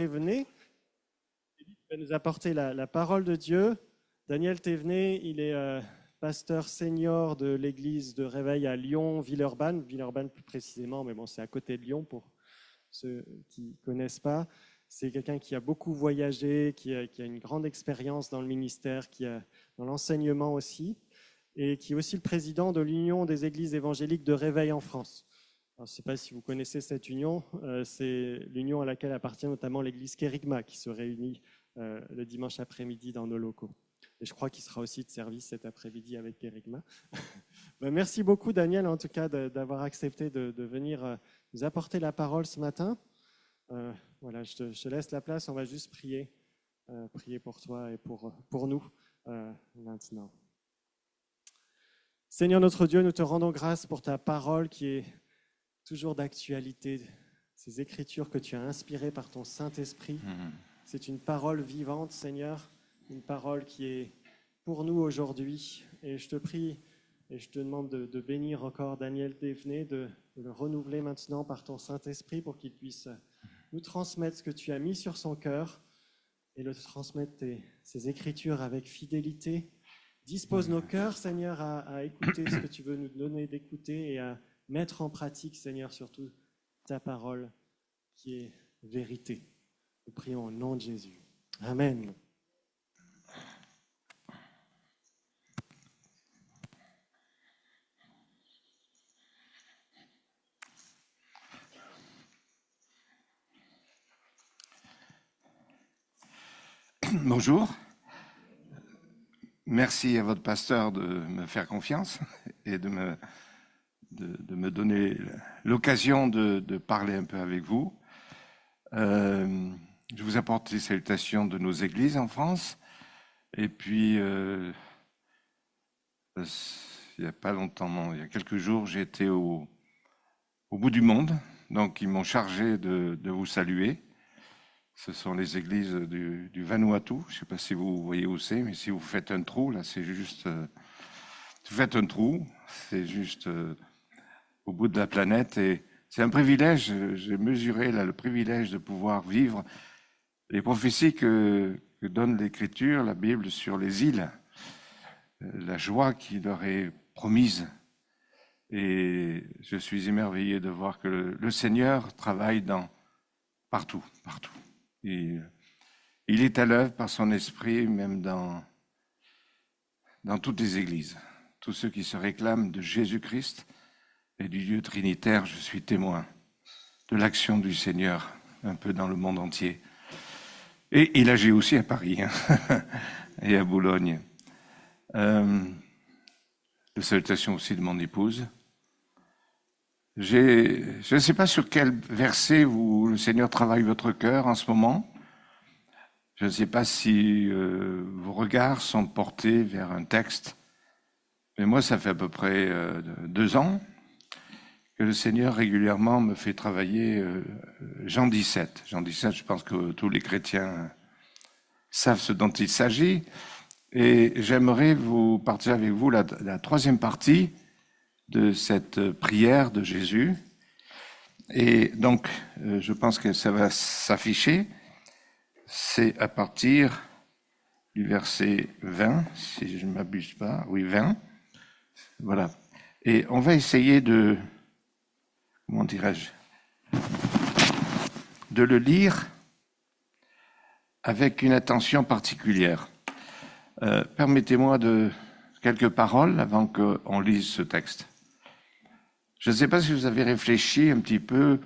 Thévenet. Il va nous apporter la parole de Dieu. Daniel Thévenet, il est pasteur senior de l'église de Réveil à Lyon, Villeurbanne plus précisément, mais bon, c'est à côté de Lyon pour ceux qui ne connaissent pas. C'est quelqu'un qui a beaucoup voyagé, qui a une grande expérience dans le ministère, dans l'enseignement aussi, et qui est aussi le président de l'Union des églises évangéliques de Réveil en France. Alors, je ne sais pas si vous connaissez cette union, c'est l'union à laquelle appartient notamment l'église Kérigma, qui se réunit le dimanche après-midi dans nos locaux. Et je crois qu'il sera aussi de service cet après-midi avec Kérigma. Merci beaucoup, Daniel, en tout cas, d'avoir accepté de venir nous apporter la parole ce matin. Voilà, je te laisse la place, on va juste prier pour toi et pour nous maintenant. Seigneur notre Dieu, nous te rendons grâce pour ta parole qui est toujours d'actualité, ces écritures que tu as inspirées par ton Saint-Esprit. C'est une parole vivante, Seigneur, une parole qui est pour nous aujourd'hui. Et je te prie et je te demande de bénir encore Daniel Thévenet, de le renouveler maintenant par ton Saint-Esprit pour qu'il puisse nous transmettre ce que tu as mis sur son cœur et le transmettre ces écritures avec fidélité. Dispose nos cœurs, Seigneur, à écouter ce que tu veux nous donner d'écouter et à mettre en pratique, Seigneur, surtout ta parole qui est vérité. Nous prions au nom de Jésus. Amen. Bonjour. Merci à votre pasteur de me faire confiance et de me donner l'occasion de parler un peu avec vous. Je vous apporte les salutations de nos églises en France. Et puis, il n'y a pas longtemps, il y a quelques jours, j'ai été au bout du monde. Donc, ils m'ont chargé de vous saluer. Ce sont les églises du Vanuatu. Je ne sais pas si vous voyez où c'est, mais si vous faites un trou, là, c'est juste... vous faites un trou, c'est juste au bout de la planète. Et c'est un privilège, j'ai mesuré là le privilège de pouvoir vivre les prophéties que donne l'Écriture, la Bible, sur les îles. La joie qui leur est promise. Et je suis émerveillé de voir que le Seigneur travaille partout. Et il est à l'œuvre par son esprit, même dans toutes les églises. Tous ceux qui se réclament de Jésus-Christ et du Dieu trinitaire, je suis témoin de l'action du Seigneur un peu dans le monde entier. Et il agit aussi à Paris et à Boulogne. Les salutations aussi de mon épouse. Je ne sais pas sur quel verset le Seigneur travaille votre cœur en ce moment. Je ne sais pas si vos regards sont portés vers un texte. Mais moi, ça fait à peu près 2 ans que le Seigneur régulièrement me fait travailler Jean 17. Jean 17, je pense que tous les chrétiens savent ce dont il s'agit. Et j'aimerais vous partager avec vous la 3e partie de cette prière de Jésus. Et donc, je pense que ça va s'afficher. C'est à partir du verset 20, si je ne m'abuse pas. Oui, 20. Voilà. Et on va essayer de le lire avec une attention particulière. Permettez-moi quelques paroles avant qu'on lise ce texte. Je ne sais pas si vous avez réfléchi un petit peu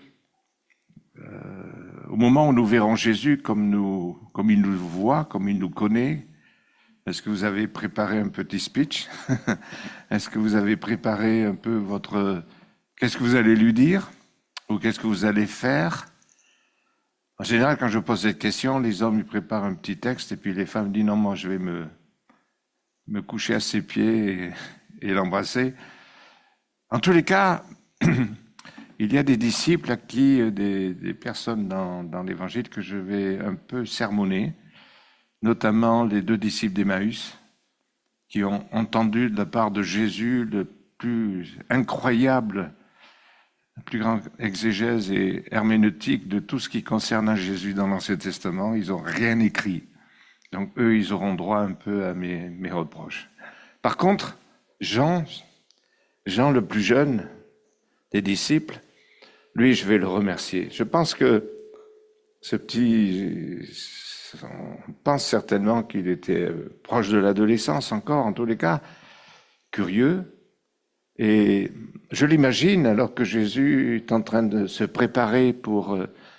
au moment où nous verrons Jésus comme il nous voit, comme il nous connaît. Est-ce que vous avez préparé un petit speech? Est-ce que vous avez préparé un peu qu'est-ce que vous allez lui dire? Ou qu'est-ce que vous allez faire? En général, quand je pose cette question, les hommes ils préparent un petit texte et puis les femmes disent non, moi je vais me coucher à ses pieds et l'embrasser. En tous les cas, il y a des disciples à qui, des personnes dans l'Évangile que je vais un peu sermonner, notamment les 2 disciples d'Emmaüs, qui ont entendu de la part de Jésus le plus incroyable plus grande exégèse et herméneutique de tout ce qui concerne Jésus dans l'Ancien Testament. Ils n'ont rien écrit. Donc eux, ils auront droit un peu à mes reproches. Par contre, Jean le plus jeune des disciples, lui, je vais le remercier. Je pense que ce petit, on pense certainement qu'il était proche de l'adolescence encore, en tous les cas, curieux. Et je l'imagine, alors que Jésus est en train de se préparer pour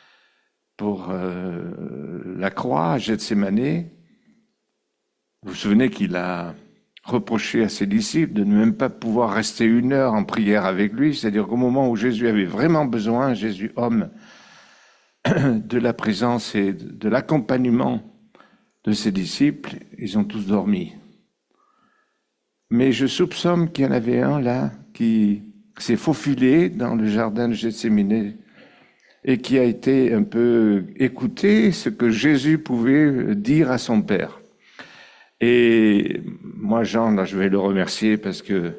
la croix à Gethsémanée. Vous vous souvenez qu'il a reproché à ses disciples de ne même pas pouvoir rester 1 heure en prière avec lui, c'est-à-dire qu'au moment où Jésus avait vraiment besoin, Jésus homme, de la présence et de l'accompagnement de ses disciples, ils ont tous dormi. Mais je soupçonne qu'il y en avait un là qui s'est faufilé dans le jardin de Gethsémanée et qui a été un peu écouté ce que Jésus pouvait dire à son Père. Et moi, Jean, là, je vais le remercier parce que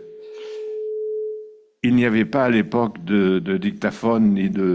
il n'y avait pas à l'époque de dictaphone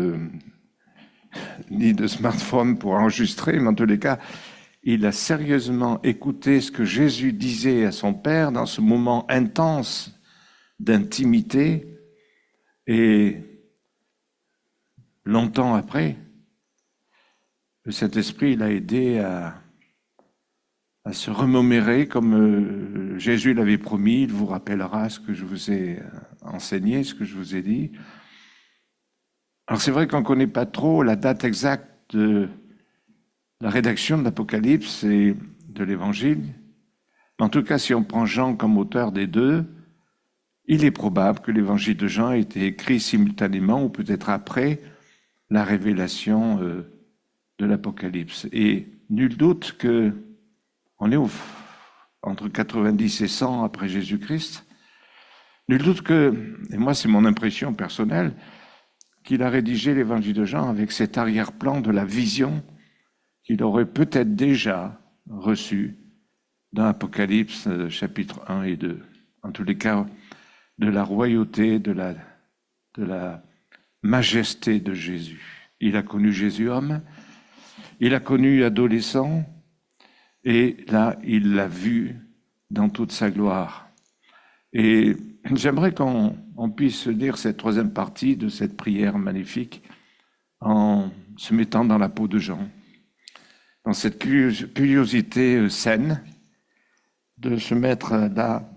ni de smartphone pour enregistrer, mais en tous les cas, il a sérieusement écouté ce que Jésus disait à son Père dans ce moment intense d'intimité. Et longtemps après, le Saint-Esprit l'a aidé à se remémorer comme Jésus l'avait promis. Il vous rappellera ce que je vous ai enseigné, ce que je vous ai dit. Alors c'est vrai qu'on ne connaît pas trop la date exacte de la rédaction de l'Apocalypse et de l'Évangile. En tout cas, si on prend Jean comme auteur des deux, il est probable que l'Évangile de Jean ait été écrit simultanément ou peut-être après la révélation de l'Apocalypse. Et nul doute que on est entre 90 et 100 après Jésus-Christ. Nul doute que, et moi c'est mon impression personnelle, qu'il a rédigé l'Évangile de Jean avec cet arrière-plan de la vision qu'il aurait peut-être déjà reçue dans l'Apocalypse chapitre 1 et 2. En tous les cas, de la royauté, de la majesté de Jésus. Il a connu Jésus homme, il a connu adolescent, et là, il l'a vu dans toute sa gloire. Et j'aimerais qu'on puisse lire cette troisième partie de cette prière magnifique en se mettant dans la peau de Jean, dans cette curiosité saine de se mettre là,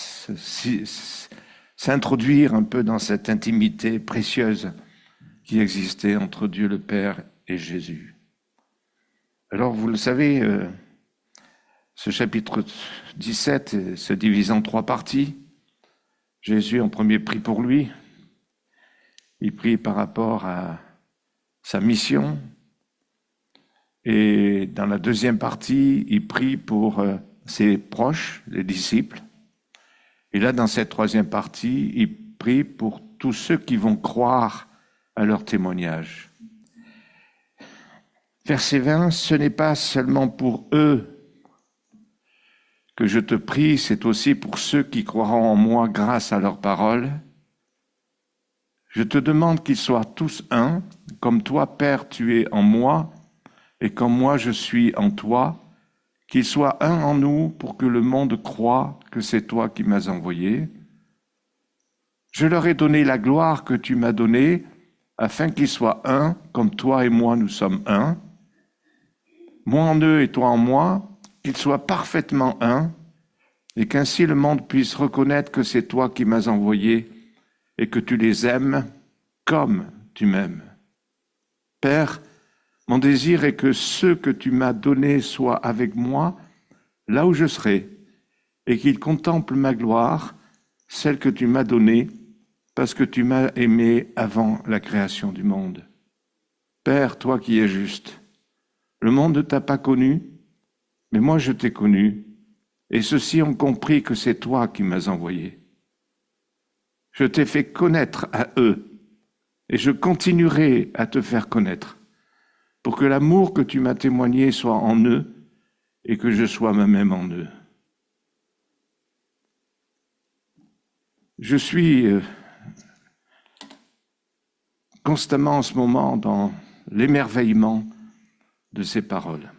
s'introduire un peu dans cette intimité précieuse qui existait entre Dieu le Père et Jésus. Alors, vous le savez, ce chapitre 17 se divise en 3 parties. Jésus, en premier, prie pour lui. Il prie par rapport à sa mission. Et dans la deuxième partie, il prie pour ses proches, les disciples. Et là, dans cette troisième partie, il prie pour tous ceux qui vont croire à leur témoignage. Verset 20, ce n'est pas seulement pour eux que je te prie, c'est aussi pour ceux qui croiront en moi grâce à leur parole. Je te demande qu'ils soient tous un, comme toi, Père, tu es en moi, et comme moi je suis en toi, qu'ils soient un en nous pour que le monde croie que c'est toi qui m'as envoyé. Je leur ai donné la gloire que tu m'as donnée, afin qu'ils soient un, comme toi et moi nous sommes un. Moi en eux et toi en moi, qu'ils soient parfaitement un, et qu'ainsi le monde puisse reconnaître que c'est toi qui m'as envoyé et que tu les aimes comme tu m'aimes. Père, mon désir est que ceux que tu m'as donnés soient avec moi là où je serai et qu'ils contemplent ma gloire, celle que tu m'as donnée, parce que tu m'as aimé avant la création du monde. Père, toi qui es juste, le monde ne t'a pas connu, mais moi je t'ai connu, et ceux-ci ont compris que c'est toi qui m'as envoyé. Je t'ai fait connaître à eux, et je continuerai à te faire connaître, pour que l'amour que tu m'as témoigné soit en eux, et que je sois moi-même en eux. Je suis constamment en ce moment dans l'émerveillement de ces paroles.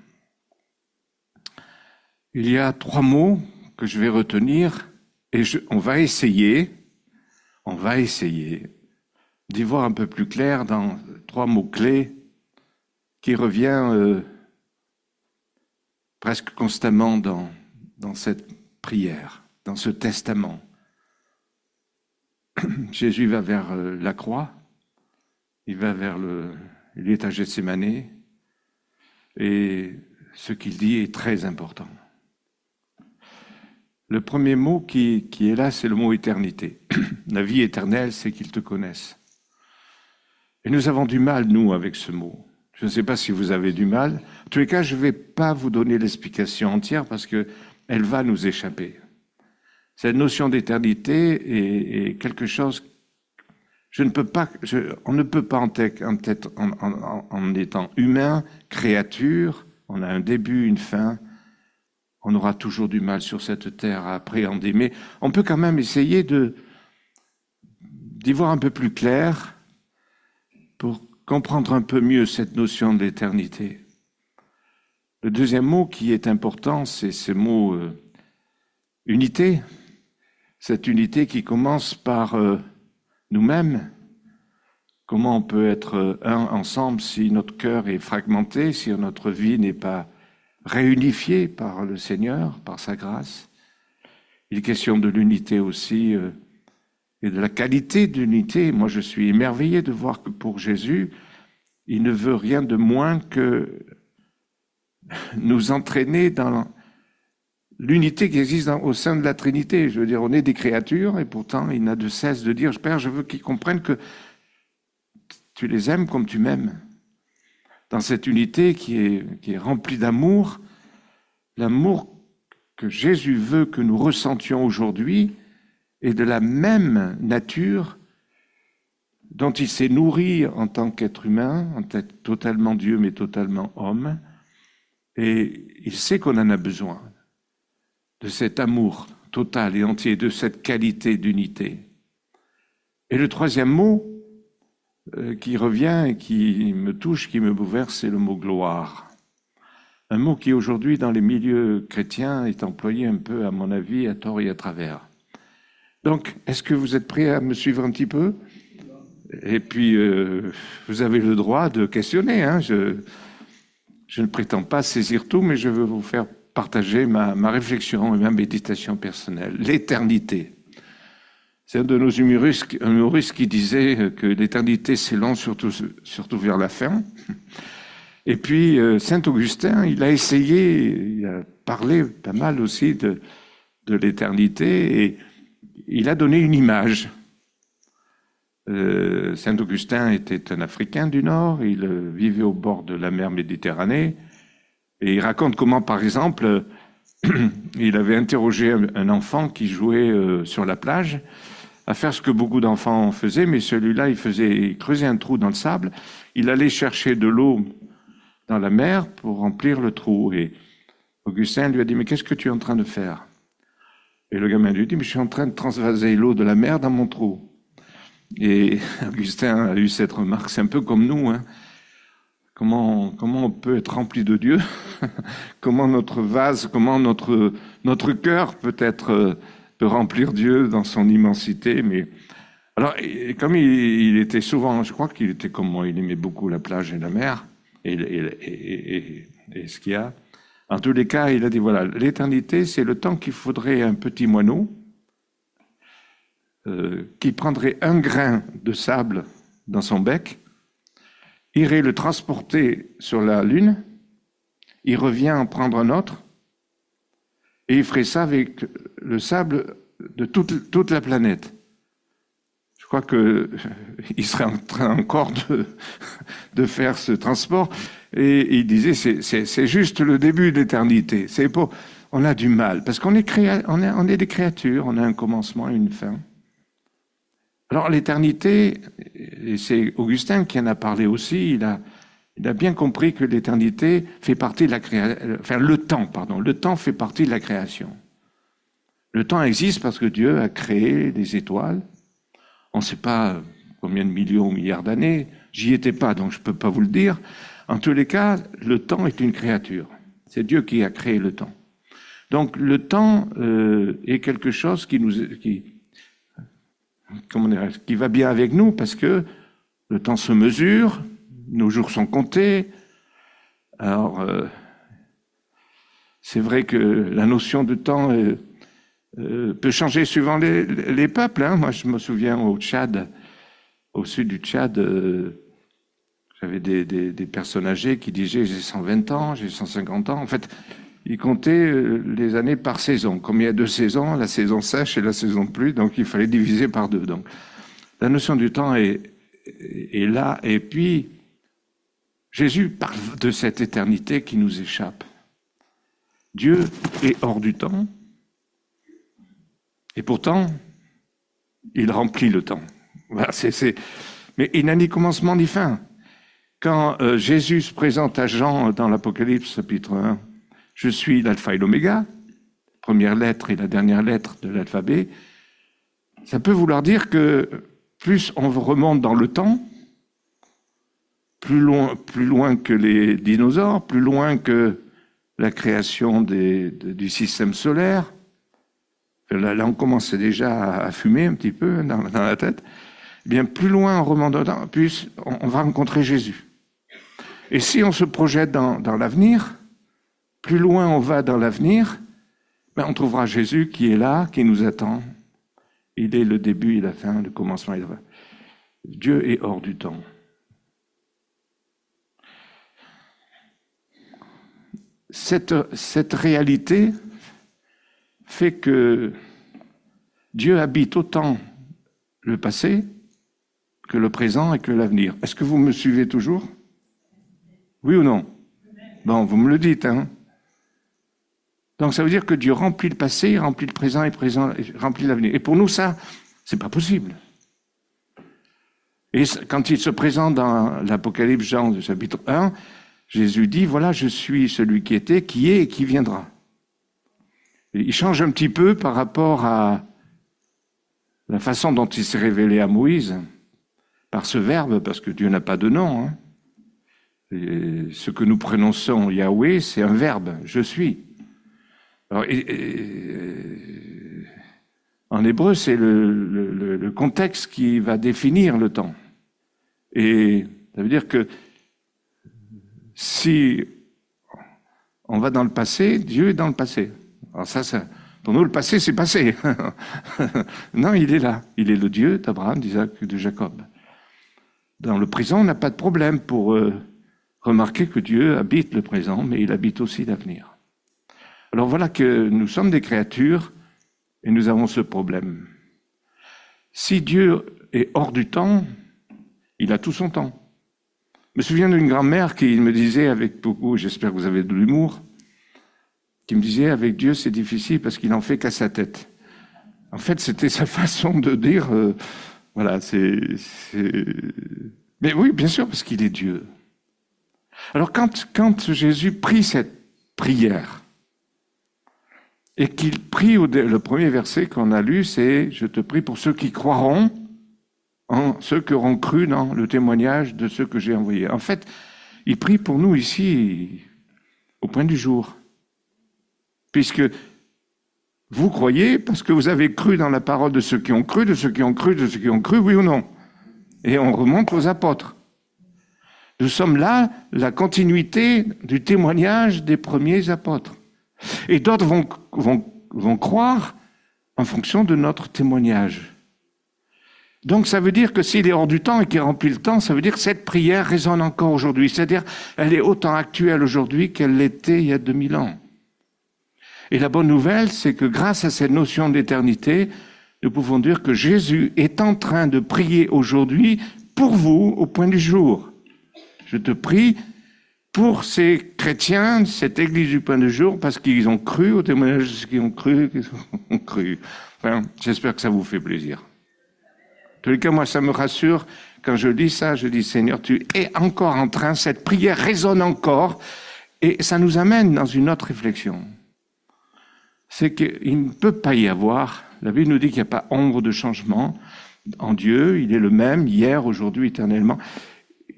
Il y a 3 mots que je vais retenir et on va essayer d'y voir un peu plus clair dans 3 mots-clés qui reviennent presque constamment dans cette prière, dans ce testament. Jésus va vers la croix, il est à Gethsémane, et ce qu'il dit est très important. Le premier mot qui est là, c'est le mot éternité. La vie éternelle, c'est qu'ils te connaissent. Et nous avons du mal, nous, avec ce mot. Je ne sais pas si vous avez du mal. En tous les cas, je ne vais pas vous donner l'explication entière parce qu'elle va nous échapper. Cette notion d'éternité est quelque chose, on ne peut pas en étant humain, créature, on a un début, une fin, on aura toujours du mal sur cette terre à appréhender. Mais on peut quand même essayer d'y voir un peu plus clair pour comprendre un peu mieux cette notion de l'éternité. Le deuxième mot qui est important, c'est ce mot unité. Cette unité qui commence par nous-mêmes. Comment on peut être un ensemble si notre cœur est fragmenté, si notre vie n'est pas réunifiée par le Seigneur, par sa grâce. Il est question de l'unité aussi et de la qualité de l'unité. Moi, je suis émerveillé de voir que pour Jésus, il ne veut rien de moins que nous entraîner dans l'unité qui existe au sein de la Trinité. Je veux dire, on est des créatures et pourtant, il n'a de cesse de dire, Père, je veux qu'ils comprennent que tu les aimes comme tu m'aimes. Dans cette unité qui est remplie d'amour, l'amour que Jésus veut que nous ressentions aujourd'hui est de la même nature dont il s'est nourri en tant qu'être humain, en tant que totalement Dieu mais totalement homme. Et il sait qu'on en a besoin, de cet amour total et entier, de cette qualité d'unité. Et le troisième mot qui revient et qui me touche, qui me bouleverse, c'est le mot gloire. Un mot qui aujourd'hui dans les milieux chrétiens est employé un peu, à mon avis, à tort et à travers. Donc, est-ce que vous êtes prêts à me suivre un petit peu ? Et puis, vous avez le droit de questionner. Hein. Je ne prétends pas saisir tout, mais je veux vous faire partager ma réflexion et ma méditation personnelle. L'éternité. C'est un de nos humoristes qui disait que l'éternité, c'est long, surtout vers la fin. Et puis, Saint Augustin, il a parlé pas mal aussi de l'éternité, et il a donné une image. Saint Augustin était un Africain du Nord, il vivait au bord de la mer Méditerranée, et il raconte comment, par exemple, il avait interrogé un enfant qui jouait sur la plage, à faire ce que beaucoup d'enfants faisaient, mais celui-là, il creusait un trou dans le sable, il allait chercher de l'eau dans la mer pour remplir le trou. Et Augustin lui a dit, mais qu'est-ce que tu es en train de faire? Et le gamin lui dit, mais je suis en train de transvaser l'eau de la mer dans mon trou. Et Augustin a eu cette remarque, c'est un peu comme nous, hein. Comment on peut être rempli de Dieu? Comment notre vase, comment notre cœur peut remplir Dieu dans son immensité. Mais alors, comme il était souvent, je crois qu'il était comme moi, il aimait beaucoup la plage et la mer et ce qu'il y a. En tous les cas, il a dit, voilà, l'éternité, c'est le temps qu'il faudrait un petit moineau qui prendrait un grain de sable dans son bec, irait le transporter sur la Lune, il revient en prendre un autre, et il ferait ça avec le sable de toute la planète. Je crois qu'il serait en train encore de faire ce transport. Et il disait, c'est juste le début de l'éternité. On a du mal, parce qu'on est des créatures, on a un commencement et une fin. Alors l'éternité, et c'est Augustin qui en a parlé aussi, il a bien compris que l'éternité fait partie de la création, enfin le temps fait partie de la création. Le temps existe parce que Dieu a créé des étoiles. On ne sait pas combien de millions ou milliards d'années, J'y étais pas, donc je peux pas vous le dire. En tous les cas, le temps est une créature. C'est Dieu qui a créé le temps. Donc le temps est quelque chose qui va bien avec nous parce que le temps se mesure, nos jours sont comptés. Alors, c'est vrai que la notion de temps peut changer suivant les peuples. Hein. Moi, je me souviens au Tchad, au sud du Tchad, j'avais des personnes âgées qui disaient « j'ai 120 ans, j'ai 150 ans ». En fait, ils comptaient les années par saison. Comme il y a 2 saisons, la saison sèche et la saison de pluie, donc il fallait diviser par 2. Donc, la notion du temps est là. Et puis, Jésus parle de cette éternité qui nous échappe. Dieu est hors du temps, et pourtant, il remplit le temps. Voilà, mais il n'a ni commencement ni fin. Quand Jésus se présente à Jean dans l'Apocalypse, chapitre 1, « Je suis l'alpha et l'oméga », première lettre et la dernière lettre de l'alphabet, ça peut vouloir dire que plus on remonte dans le temps, plus loin que les dinosaures, plus loin que la création du système solaire. Là, on commence déjà à fumer un petit peu dans la tête. Eh bien, plus loin on remonte dans le temps, plus on va rencontrer Jésus. Et si on se projette dans l'avenir, plus loin on va dans l'avenir, ben on trouvera Jésus qui est là, qui nous attend. Il est le début et la fin, le commencement et la fin. Dieu est hors du temps. Cette réalité fait que Dieu habite autant le passé que le présent et que l'avenir. Est-ce que vous me suivez toujours? Oui ou non? Bon, vous me le dites, hein? Donc ça veut dire que Dieu remplit le passé, il remplit le présent et remplit l'avenir. Et pour nous, ça, c'est pas possible. Et quand il se présente dans l'Apocalypse Jean, chapitre 1, Jésus dit, voilà, je suis celui qui était, qui est et qui viendra. Et il change un petit peu par rapport à la façon dont il s'est révélé à Moïse, par ce verbe, parce que Dieu n'a pas de nom. Hein. Et ce que nous prononçons Yahweh, c'est un verbe, je suis. Alors, en hébreu, c'est le contexte qui va définir le temps. Et ça veut dire que si on va dans le passé, Dieu est dans le passé. Alors ça pour nous, le passé, c'est passé. Non, il est là. Il est le Dieu d'Abraham, d'Isaac et de Jacob. Dans le présent, on n'a pas de problème pour remarquer que Dieu habite le présent, mais il habite aussi l'avenir. Alors voilà que nous sommes des créatures et nous avons ce problème. Si Dieu est hors du temps, il a tout son temps. Je me souviens d'une grand-mère qui me disait avec beaucoup, j'espère que vous avez de l'humour, qui me disait avec Dieu c'est difficile parce qu'il n'en fait qu'à sa tête. En fait, c'était sa façon de dire, voilà, Mais oui, bien sûr, parce qu'il est Dieu. Alors quand Jésus prie cette prière, et qu'il prie, le premier verset qu'on a lu, c'est « Je te prie pour ceux qui croiront, ceux qui auront cru dans le témoignage de ceux que j'ai envoyés. » En fait, il prie pour nous ici, au point du jour. Puisque vous croyez, parce que vous avez cru dans la parole de ceux qui ont cru, de ceux qui ont cru, de ceux qui ont cru, oui ou non? Et on remonte aux apôtres. Nous sommes là, la continuité du témoignage des premiers apôtres. Et d'autres vont croire en fonction de notre témoignage. Donc ça veut dire que s'il est hors du temps et qu'il remplit le temps, ça veut dire que cette prière résonne encore aujourd'hui. C'est-à-dire elle est autant actuelle aujourd'hui qu'elle l'était il y a 2000 ans. Et la bonne nouvelle, c'est que grâce à cette notion d'éternité, nous pouvons dire que Jésus est en train de prier aujourd'hui pour vous au point du jour. Je te prie pour ces chrétiens, cette église du point du jour, parce qu'ils ont cru au témoignage de ceux qui ont cru, Enfin, j'espère que ça vous fait plaisir. En tous les cas, moi, ça me rassure. Quand je lis ça, je dis, Seigneur, tu es encore en train, cette prière résonne encore, et ça nous amène dans une autre réflexion. C'est qu'il ne peut pas y avoir, la Bible nous dit qu'il n'y a pas ombre de changement en Dieu, il est le même, hier, aujourd'hui, éternellement.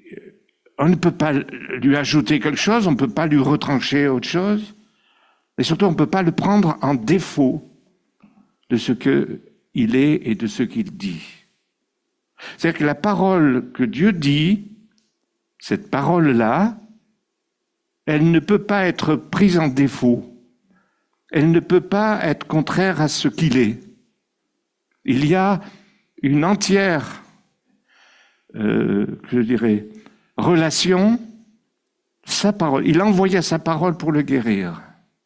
On ne peut pas lui ajouter quelque chose, on ne peut pas lui retrancher autre chose, et surtout on ne peut pas le prendre en défaut de ce qu'il est et de ce qu'il dit. C'est-à-dire que la parole que Dieu dit, cette parole-là, elle ne peut pas être prise en défaut. Elle ne peut pas être contraire à ce qu'il est. Il y a une entière, relation, sa parole. Il envoya sa parole pour le guérir.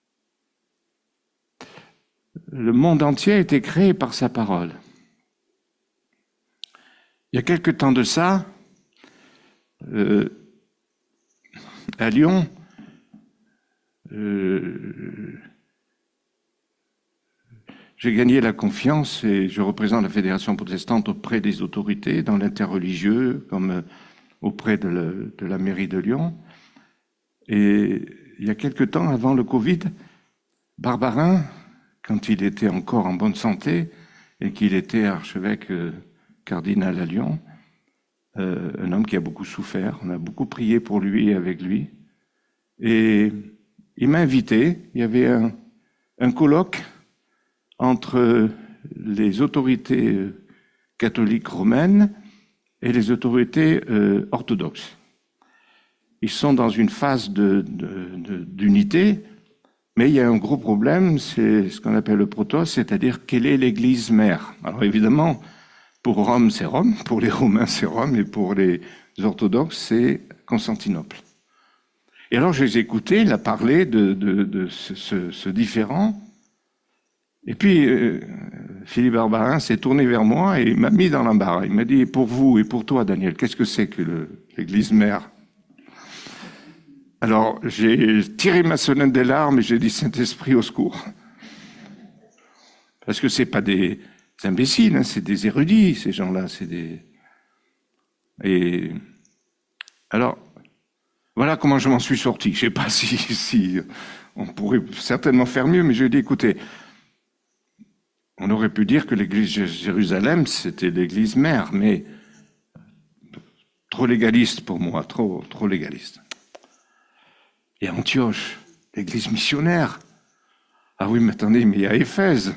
Le monde entier a été créé par sa parole. Il y a quelque temps de ça, à Lyon, j'ai gagné la confiance et je représente la Fédération protestante auprès des autorités, dans l'interreligieux, comme auprès de la mairie de Lyon. Et il y a quelque temps, avant le Covid, Barbarin, quand il était encore en bonne santé et qu'il était archevêque cardinal à Lyon, un homme qui a beaucoup souffert, on a beaucoup prié pour lui et avec lui. Et il m'a invité, il y avait un colloque entre les autorités catholiques romaines et les autorités orthodoxes. Ils sont dans une phase d'unité, mais il y a un gros problème, c'est ce qu'on appelle le protos, c'est-à-dire quelle est l'Église mère. Alors évidemment, pour Rome, c'est Rome, pour les Romains, c'est Rome, et pour les orthodoxes, c'est Constantinople. Et alors je les ai écoutés, il a parlé de ce différend. Et puis, Philippe Barbarin s'est tourné vers moi et il m'a mis dans l'embarras. Il m'a dit, pour vous et pour toi, Daniel, qu'est-ce que c'est que l'Église mère? Alors, j'ai tiré ma sonnette des larmes et j'ai dit, Saint-Esprit, au secours. Parce que ce n'est pas des imbéciles, hein, c'est des érudits, ces gens-là. Et alors, voilà comment je m'en suis sorti. Je ne sais pas si on pourrait certainement faire mieux, mais je lui ai dit, écoutez, on aurait pu dire que l'église de Jérusalem, c'était l'église mère, mais trop légaliste pour moi, trop légaliste. Et Antioche, l'église missionnaire. Ah oui, mais attendez, mais il y a Éphèse.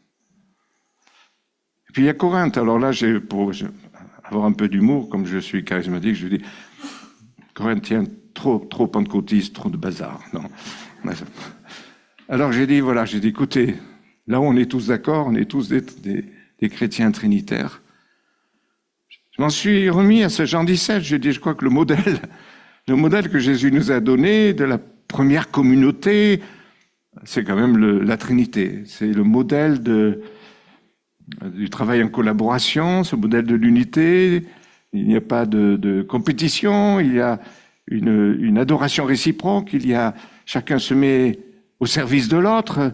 Et puis il y a Corinthe. Alors là, pour avoir un peu d'humour, comme je suis charismatique, je dis, Corinthiens, trop pentecôtiste, trop de bazar. Non. Alors j'ai dit, écoutez, là où on est tous d'accord, on est tous des chrétiens trinitaires. Je m'en suis remis à ce Jean 17. J'ai dit, je crois que le modèle que Jésus nous a donné de la première communauté, c'est quand même la Trinité. C'est le modèle du travail en collaboration, ce modèle de l'unité. Il n'y a pas de compétition, il y a une adoration réciproque, chacun se met au service de l'autre.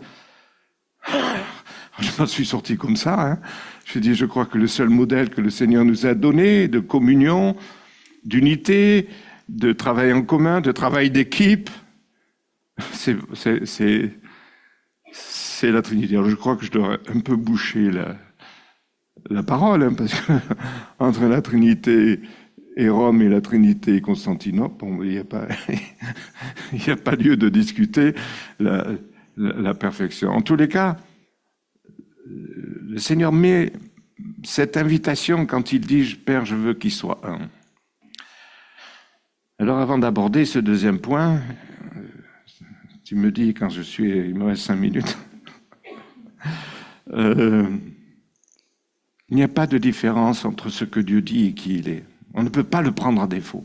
Je m'en suis sorti comme ça. Hein. Je dis, je crois que le seul modèle que le Seigneur nous a donné de communion, d'unité, de travail en commun, de travail d'équipe, c'est la Trinité. Alors je crois que je dois un peu boucher la parole, hein, parce que entre la Trinité et Rome et la Trinité et Constantinople, il n'y a pas lieu de discuter la perfection. En tous les cas, le Seigneur met cette invitation quand il dit « Père, je veux qu'il soit un ». Alors avant d'aborder ce deuxième point, tu me dis quand il me reste 5 minutes, il n'y a pas de différence entre ce que Dieu dit et qui il est. On ne peut pas le prendre à défaut.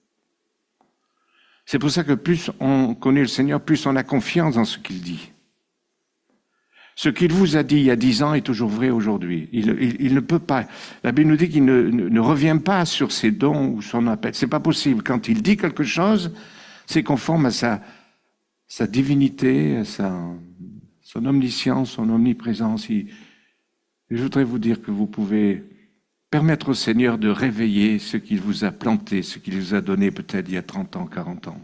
C'est pour ça que plus on connaît le Seigneur, plus on a confiance dans ce qu'il dit. Ce qu'il vous a dit il y a 10 ans est toujours vrai aujourd'hui. Il ne peut pas. La Bible nous dit qu'il ne revient pas sur ses dons ou son appel. C'est pas possible. Quand il dit quelque chose, c'est conforme à sa divinité, à son omniscience, son omniprésence. Je voudrais vous dire que vous pouvez permettre au Seigneur de réveiller ce qu'il vous a planté, ce qu'il vous a donné peut-être il y a 30 ans, 40 ans.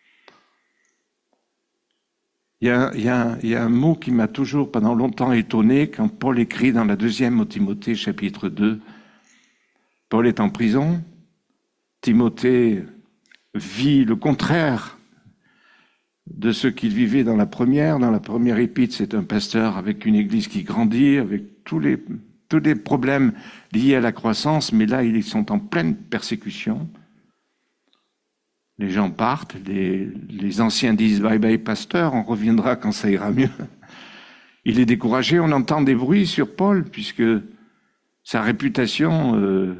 Il y a un mot qui m'a toujours pendant longtemps étonné quand Paul écrit dans la 2e Timothée chapitre 2. Paul est en prison. Timothée vit le contraire de ce qu'il vivait dans la première. Dans la première épître, c'est un pasteur avec une église qui grandit, avec tous les problèmes liés à la croissance, mais là, ils sont en pleine persécution. Les gens partent, les anciens disent « bye bye pasteur, on reviendra quand ça ira mieux ». Il est découragé, on entend des bruits sur Paul, puisque sa réputation...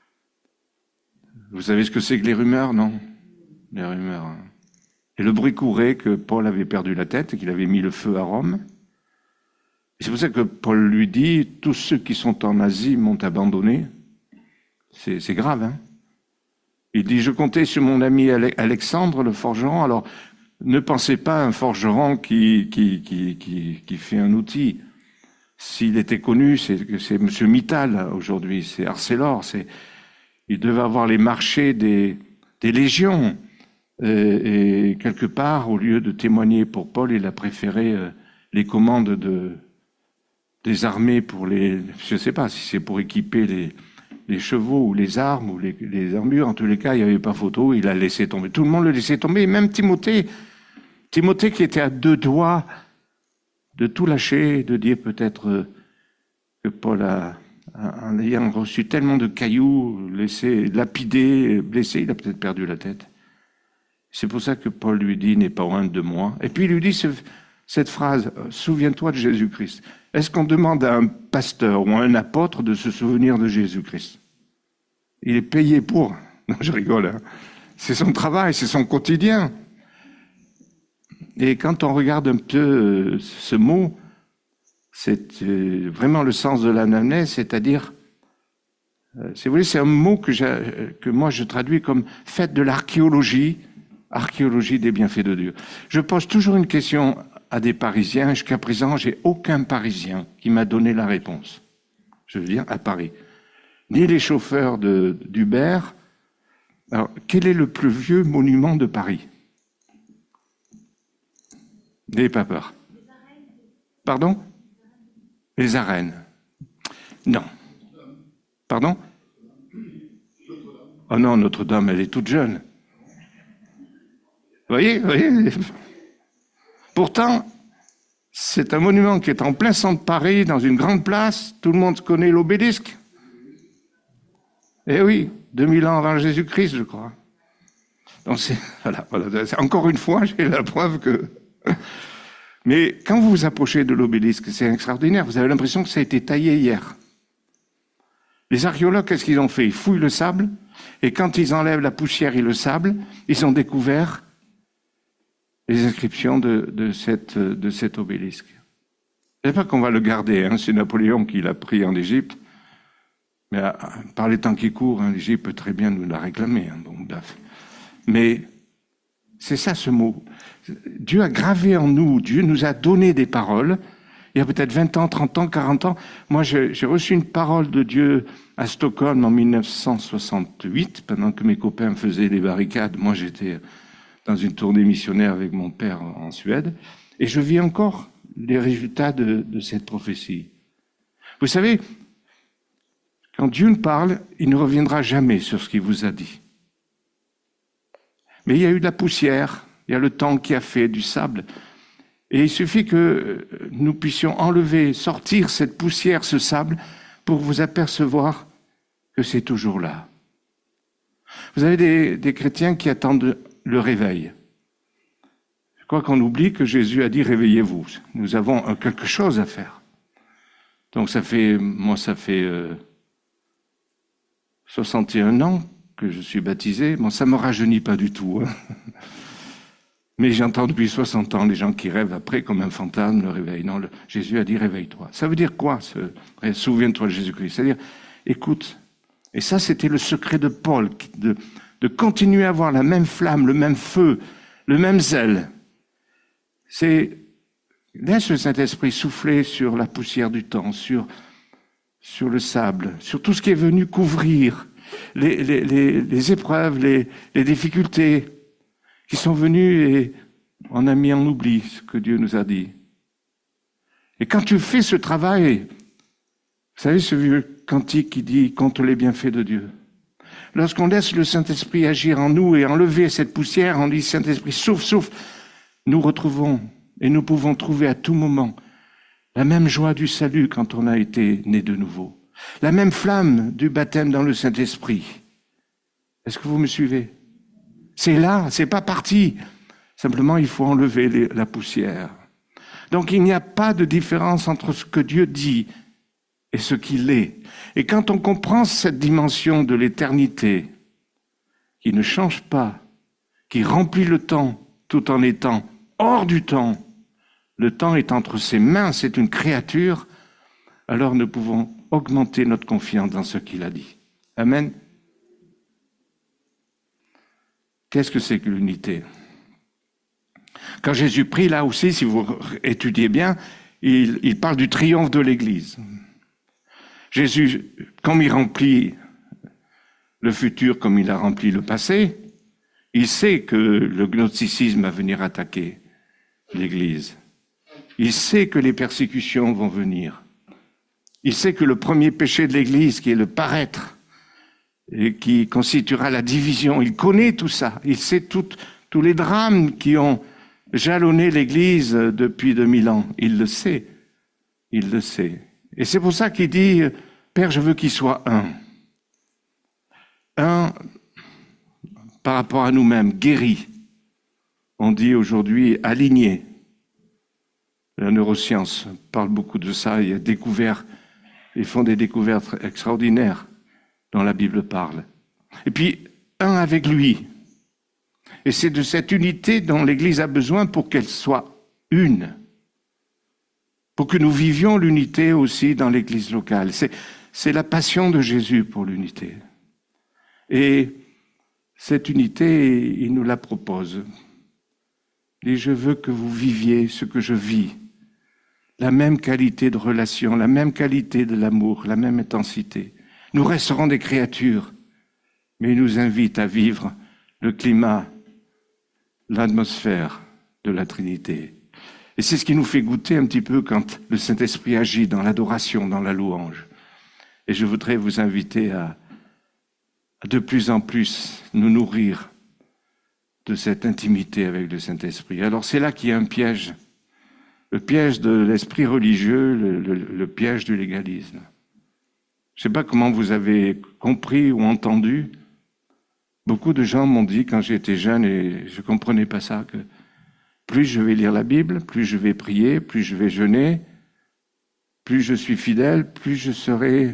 vous savez ce que c'est que les rumeurs, non? Les rumeurs. Hein. Et le bruit courait que Paul avait perdu la tête et qu'il avait mis le feu à Rome. Et c'est pour ça que Paul lui dit « tous ceux qui sont en Asie m'ont abandonné ». C'est grave, hein? Il dit, je comptais sur mon ami Alexandre, le forgeron. Alors, ne pensez pas à un forgeron qui fait un outil. S'il était connu, c'est M. Mittal aujourd'hui, c'est Arcelor. Il devait avoir les marchés des légions. Et quelque part, au lieu de témoigner pour Paul, il a préféré les commandes des armées pour les... Je ne sais pas si c'est pour équiper les chevaux ou les armes ou les armures, en tous les cas, il n'y avait pas photo, il a laissé tomber. Tout le monde le laissait tomber, et même Timothée qui était à 2 doigts de tout lâcher, de dire peut-être que Paul en ayant reçu tellement de cailloux, laissé lapider, blessé, il a peut-être perdu la tête. C'est pour ça que Paul lui dit, n'aie pas honte de moi. Et puis il lui dit cette phrase, souviens-toi de Jésus-Christ. Est-ce qu'on demande à un pasteur ou à un apôtre de se souvenir de Jésus-Christ? Il est payé pour. Non, je rigole. Hein. C'est son travail, c'est son quotidien. Et quand on regarde un peu ce mot, c'est vraiment le sens de l'anamnèse, c'est-à-dire, si vous voulez, c'est un mot que moi je traduis comme « faites de l'archéologie des bienfaits de Dieu ». Je pose toujours une question à des Parisiens. Jusqu'à présent, j'ai aucun Parisien qui m'a donné la réponse. Je veux dire, à Paris. Ni les chauffeurs d'Uber. Alors, quel est le plus vieux monument de Paris? N'ayez pas peur. Pardon? Les arènes. Non. Pardon? Oh non, Notre-Dame, elle est toute jeune. Vous voyez? Pourtant, c'est un monument qui est en plein centre de Paris, dans une grande place. Tout le monde connaît l'obélisque. Eh oui, 2000 ans avant Jésus-Christ, je crois. Donc voilà. Encore une fois, j'ai la preuve que... Mais quand vous vous approchez de l'obélisque, c'est extraordinaire. Vous avez l'impression que ça a été taillé hier. Les archéologues, qu'est-ce qu'ils ont fait? Ils fouillent le sable, et quand ils enlèvent la poussière et le sable, ils ont découvert les inscriptions de cet obélisque. Je ne sais pas qu'on va le garder, hein. C'est Napoléon qui l'a pris en Égypte. Mais par les temps qui courent, hein, l'Égypte peut très bien nous la réclamer. Hein, bon, bref. Mais c'est ça ce mot. Dieu a gravé en nous, Dieu nous a donné des paroles. Il y a peut-être 20 ans, 30 ans, 40 ans. Moi, j'ai reçu une parole de Dieu à Stockholm en 1968, pendant que mes copains faisaient des barricades. Moi, j'étais dans une tournée missionnaire avec mon père en Suède. Et je vis encore les résultats de cette prophétie. Vous savez, quand Dieu nous parle, il ne reviendra jamais sur ce qu'il vous a dit. Mais il y a eu de la poussière, il y a le temps qui a fait du sable. Et il suffit que nous puissions enlever, sortir cette poussière, ce sable, pour vous apercevoir que c'est toujours là. Vous avez des chrétiens qui attendent le réveil. Je crois qu'on oublie que Jésus a dit « réveillez-vous ». Nous avons quelque chose à faire. Donc ça fait 61 ans que je suis baptisé. Bon, ça ne me rajeunit pas du tout. Hein. Mais j'entends depuis 60 ans les gens qui rêvent après comme un fantasme le réveil. Non, Jésus a dit réveille-toi. Ça veut dire quoi? Souviens-toi de Jésus-Christ. C'est-à-dire, écoute. Et ça, c'était le secret de Paul, de continuer à avoir la même flamme, le même feu, le même zèle. C'est laisse le Saint-Esprit souffler sur la poussière du temps, sur le sable, sur tout ce qui est venu couvrir les épreuves, les difficultés qui sont venues et on a mis en oubli ce que Dieu nous a dit. Et quand tu fais ce travail, vous savez ce vieux cantique qui dit « Compte les bienfaits de Dieu ». Lorsqu'on laisse le Saint-Esprit agir en nous et enlever cette poussière, on dit, Saint-Esprit, souffle, souffle, nous retrouvons et nous pouvons trouver à tout moment la même joie du salut quand on a été né de nouveau, la même flamme du baptême dans le Saint-Esprit. Est-ce que vous me suivez? C'est là, c'est pas parti. Simplement, il faut enlever la poussière. Donc, il n'y a pas de différence entre ce que Dieu dit et ce qu'il est. Et quand on comprend cette dimension de l'éternité, qui ne change pas, qui remplit le temps tout en étant hors du temps, le temps est entre ses mains, c'est une créature, alors nous pouvons augmenter notre confiance dans ce qu'il a dit. Amen. Qu'est-ce que c'est que l'unité? Quand Jésus prie, là aussi, si vous étudiez bien, il parle du triomphe de l'Église. Jésus, comme il remplit le futur comme il a rempli le passé, il sait que le gnosticisme va venir attaquer l'Église. Il sait que les persécutions vont venir. Il sait que le premier péché de l'Église, qui est le paraître, et qui constituera la division, il connaît tout ça. Il sait tous les drames qui ont jalonné l'Église depuis 2000 ans. Il le sait. Il le sait. Et c'est pour ça qu'il dit, Père, je veux qu'il soit un. Un par rapport à nous-mêmes, guéri. On dit aujourd'hui aligné. La neuroscience parle beaucoup de ça. Il y a découvert, ils font des découvertes extraordinaires dont la Bible parle. Et puis, un avec lui. Et c'est de cette unité dont l'Église a besoin pour qu'elle soit une. Pour que nous vivions l'unité aussi dans l'Église locale. C'est la passion de Jésus pour l'unité. Et cette unité, il nous la propose. Il dit, je veux que vous viviez ce que je vis. La même qualité de relation, la même qualité de l'amour, la même intensité. Nous resterons des créatures, mais il nous invite à vivre le climat, l'atmosphère de la Trinité. Et c'est ce qui nous fait goûter un petit peu quand le Saint-Esprit agit dans l'adoration, dans la louange. Et je voudrais vous inviter à de plus en plus nous nourrir de cette intimité avec le Saint-Esprit. Alors c'est là qu'il y a un piège. Le piège de l'esprit religieux, le piège du légalisme. Je ne sais pas comment vous avez compris ou entendu. Beaucoup de gens m'ont dit quand j'étais jeune, et je ne comprenais pas ça, que plus je vais lire la Bible, plus je vais prier, plus je vais jeûner, plus je suis fidèle, plus je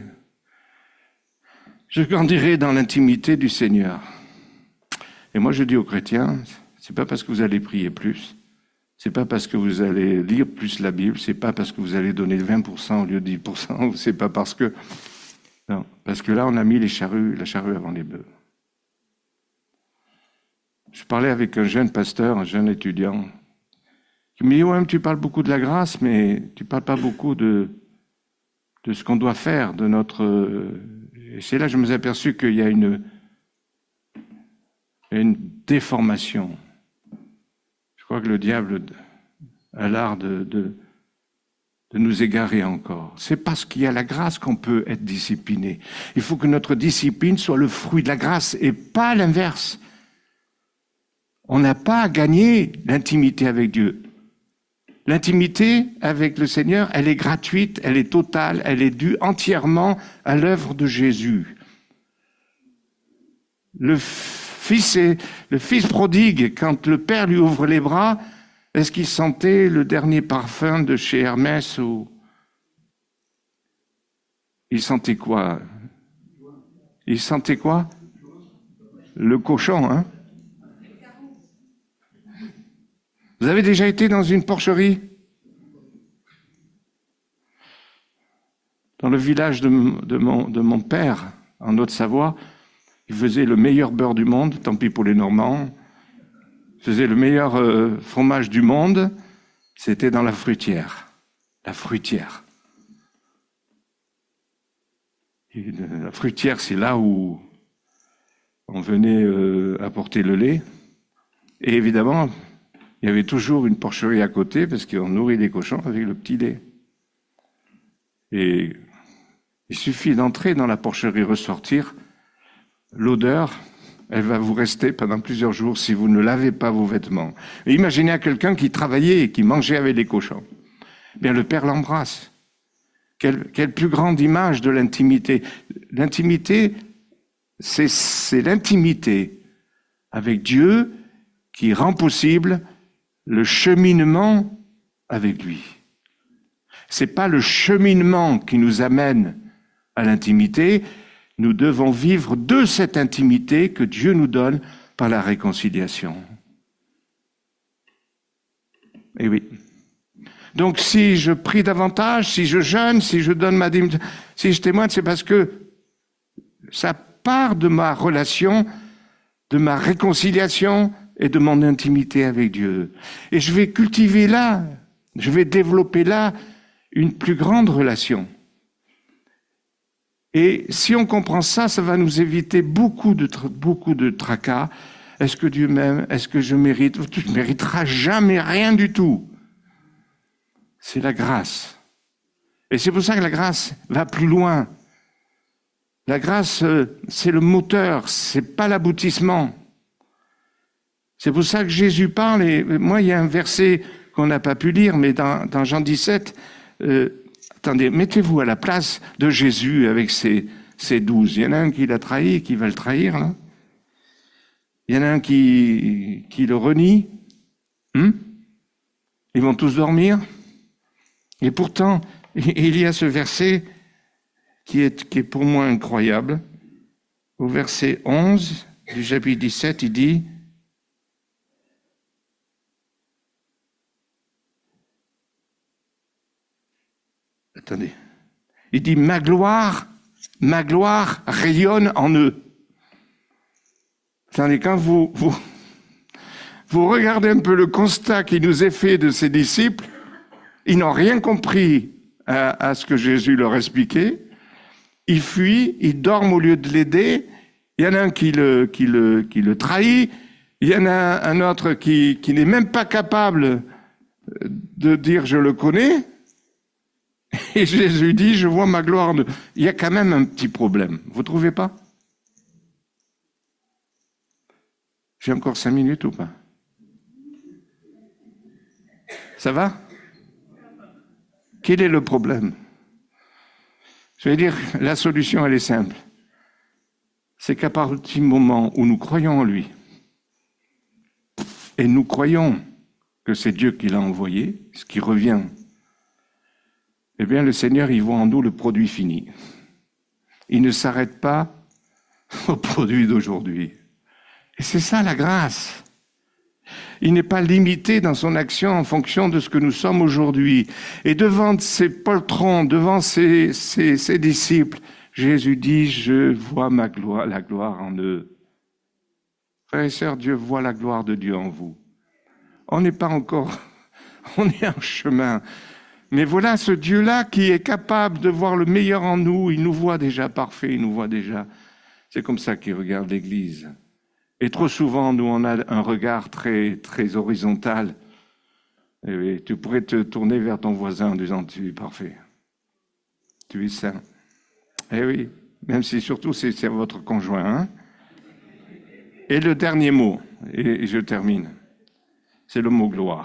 grandirai dans l'intimité du Seigneur. Et moi je dis aux chrétiens, c'est pas parce que vous allez prier plus, c'est pas parce que vous allez lire plus la Bible, c'est pas parce que vous allez donner 20% au lieu de 10%, c'est pas parce que... Non, parce que là on a mis la charrue avant les bœufs. Je parlais avec un jeune pasteur, un jeune étudiant, qui me dit, ouais, tu parles beaucoup de la grâce, mais tu ne parles pas beaucoup de ce qu'on doit faire, de notre... Et c'est là que je me suis aperçu qu'il y a une déformation. Je crois que le diable a l'art de nous égarer encore. C'est parce qu'il y a la grâce qu'on peut être discipliné. Il faut que notre discipline soit le fruit de la grâce et pas l'inverse. On n'a pas à gagner l'intimité avec Dieu. L'intimité avec le Seigneur, elle est gratuite, elle est totale, elle est due entièrement à l'œuvre de Jésus. Le fils prodigue, quand le père lui ouvre les bras, est-ce qu'il sentait le dernier parfum de chez Hermès ou... Il sentait quoi? Il sentait quoi? Le cochon, hein? Vous avez déjà été dans une porcherie? Dans le village de mon père, en Haute-Savoie, il faisait le meilleur beurre du monde, tant pis pour les Normands. Il faisait le meilleur fromage du monde, c'était dans la fruitière. La fruitière. Et la fruitière, c'est là où on venait apporter le lait. Et évidemment, il y avait toujours une porcherie à côté parce qu'on nourrit les cochons avec le petit lait. Et il suffit d'entrer dans la porcherie, ressortir. l'odeur, elle va vous rester pendant plusieurs jours si vous ne lavez pas vos vêtements. Et imaginez à quelqu'un qui travaillait et qui mangeait avec les cochons. Bien, le Père l'embrasse. Quelle plus grande image de l'intimité. L'intimité, c'est l'intimité avec Dieu qui rend possible le cheminement avec lui. Ce n'est pas le cheminement qui nous amène à l'intimité. Nous devons vivre de cette intimité que Dieu nous donne par la réconciliation. Et oui. Donc si je prie davantage, si je jeûne, si je donne ma dîme, si je témoigne, c'est parce que ça part de ma relation, de ma réconciliation et de mon intimité avec Dieu. Et je vais cultiver là, je vais développer là une plus grande relation. Et si on comprend ça, ça va nous éviter beaucoup de tracas. Est-ce que Dieu m'aime? Est-ce que je mérite? Tu ne mériteras jamais rien du tout. C'est la grâce. Et c'est pour ça que la grâce va plus loin. La grâce, c'est le moteur, c'est pas l'aboutissement. C'est pour ça que Jésus parle, et moi, il y a un verset qu'on n'a pas pu lire, mais dans Jean 17, attendez, mettez-vous à la place de Jésus avec ses 12. Il y en a un qui l'a trahi, qui va le trahir, là. Il y en a un qui le renie. Ils vont tous dormir. Et pourtant, il y a ce verset qui est pour moi incroyable. Au verset 11 du chapitre 17, il dit « Attendez. Il dit « Ma gloire rayonne en eux. » Attendez, quand vous regardez un peu le constat qui nous est fait de ces disciples, ils n'ont rien compris à ce que Jésus leur expliquait. Ils fuient, ils dorment au lieu de l'aider. Il y en a un qui le trahit. Il y en a un autre qui n'est même pas capable de dire « je le connais ». Et Jésus dit « je vois ma gloire ». Il y a quand même un petit problème. Vous ne trouvez pas? J'ai encore 5 minutes ou pas? Ça va? Quel est le problème? Je vais dire, la solution, elle est simple. C'est qu'à partir du moment où nous croyons en lui, et nous croyons que c'est Dieu qui l'a envoyé, ce qui revient, eh bien, le Seigneur, il voit en nous le produit fini. Il ne s'arrête pas au produit d'aujourd'hui. Et c'est ça la grâce. Il n'est pas limité dans son action en fonction de ce que nous sommes aujourd'hui. Et devant ses poltrons, devant ses disciples, Jésus dit, je vois la gloire en eux. Frères et sœurs, Dieu voit la gloire de Dieu en vous. On n'est pas encore, on est en chemin. Mais voilà ce Dieu-là qui est capable de voir le meilleur en nous. Il nous voit déjà parfait, il nous voit déjà. C'est comme ça qu'il regarde l'Église. Et trop souvent, nous, on a un regard très, très horizontal. Et tu pourrais te tourner vers ton voisin en disant « tu es parfait, tu es saint ». Eh oui, même si surtout c'est votre conjoint. Hein? Et le dernier mot, et je termine, c'est le mot « gloire ».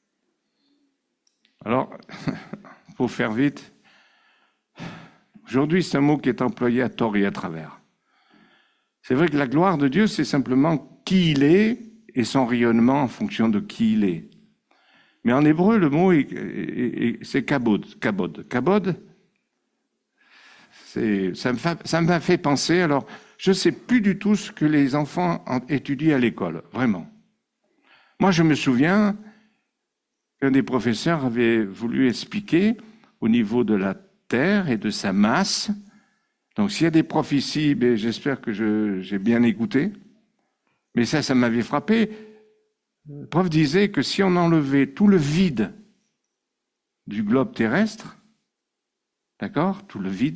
Alors, pour faire vite, aujourd'hui, c'est un mot qui est employé à tort et à travers. C'est vrai que la gloire de Dieu, c'est simplement qui il est et son rayonnement en fonction de qui il est. Mais en hébreu, le mot, c'est kabod. Kabod. Kabod, ça m'a fait penser, alors, je ne sais plus du tout ce que les enfants étudient à l'école, vraiment. Moi, je me souviens qu'un des professeurs avait voulu expliquer au niveau de la Terre et de sa masse. Donc, s'il y a des profs ici, ben, j'espère que j'ai bien écouté. Mais ça m'avait frappé. Le prof disait que si on enlevait tout le vide du globe terrestre, d'accord, tout le vide,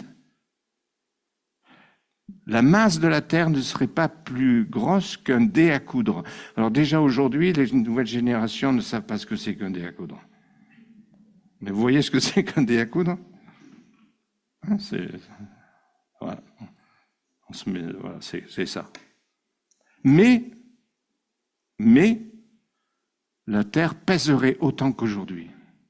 la masse de la Terre ne serait pas plus grosse qu'un dé à coudre. Alors déjà aujourd'hui, les nouvelles générations ne savent pas ce que c'est qu'un dé à coudre. Mais vous voyez ce que c'est qu'un dé à coudre? Voilà. Voilà, c'est ça. Mais la terre pèserait autant qu'aujourd'hui.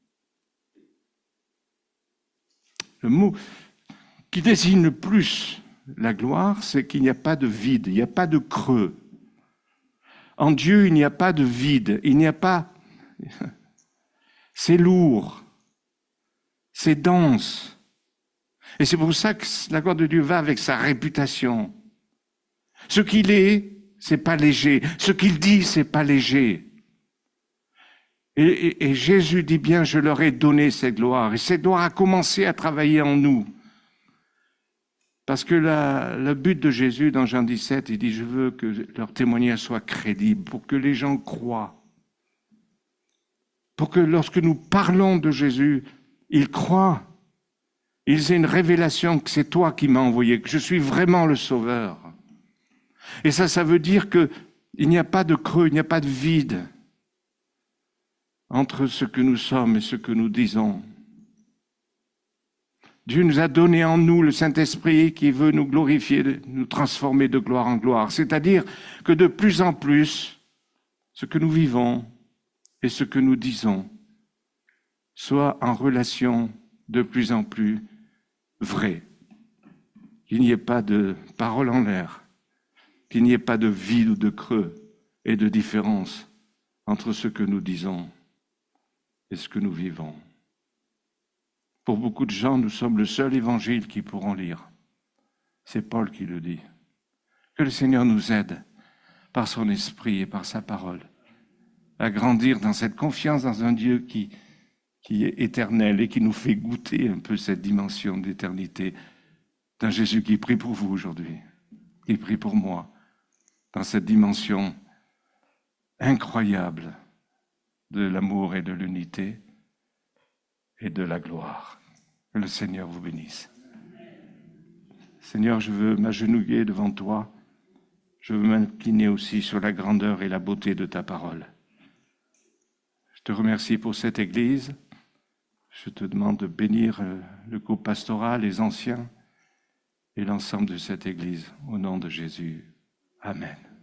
Le mot qui désigne le plus la gloire, c'est qu'il n'y a pas de vide, il n'y a pas de creux. En Dieu, il n'y a pas de vide, il n'y a pas... C'est lourd, c'est dense. Et c'est pour ça que la gloire de Dieu va avec sa réputation. Ce qu'il est, c'est pas léger. Ce qu'il dit, c'est pas léger. Et Jésus dit bien, je leur ai donné cette gloire. Et cette gloire a commencé à travailler en nous. Parce que le but de Jésus, dans Jean 17, il dit, je veux que leur témoignage soit crédible, pour que les gens croient. Pour que lorsque nous parlons de Jésus, ils croient. Ils aient une révélation que c'est toi qui m'as envoyé, que je suis vraiment le Sauveur. Et ça veut dire qu'il n'y a pas de creux, il n'y a pas de vide entre ce que nous sommes et ce que nous disons. Dieu nous a donné en nous le Saint-Esprit qui veut nous glorifier, nous transformer de gloire en gloire. C'est-à-dire que de plus en plus, ce que nous vivons et ce que nous disons soit en relation de plus en plus vrai. Qu'il n'y ait pas de paroles en l'air, qu'il n'y ait pas de vide ou de creux et de différence entre ce que nous disons et ce que nous vivons. Pour beaucoup de gens, nous sommes le seul évangile qu'ils pourront lire. C'est Paul qui le dit. Que le Seigneur nous aide par son esprit et par sa parole à grandir dans cette confiance dans un Dieu qui est éternel et qui nous fait goûter un peu cette dimension d'éternité d'un Jésus qui prie pour vous aujourd'hui, qui prie pour moi, dans cette dimension incroyable de l'amour et de l'unité et de la gloire. Que le Seigneur vous bénisse. Seigneur, je veux m'agenouiller devant toi. Je veux m'incliner aussi sur la grandeur et la beauté de ta parole. Je te remercie pour cette Église. Je te demande de bénir le groupe pastoral, les anciens et l'ensemble de cette Église. Au nom de Jésus. Amen.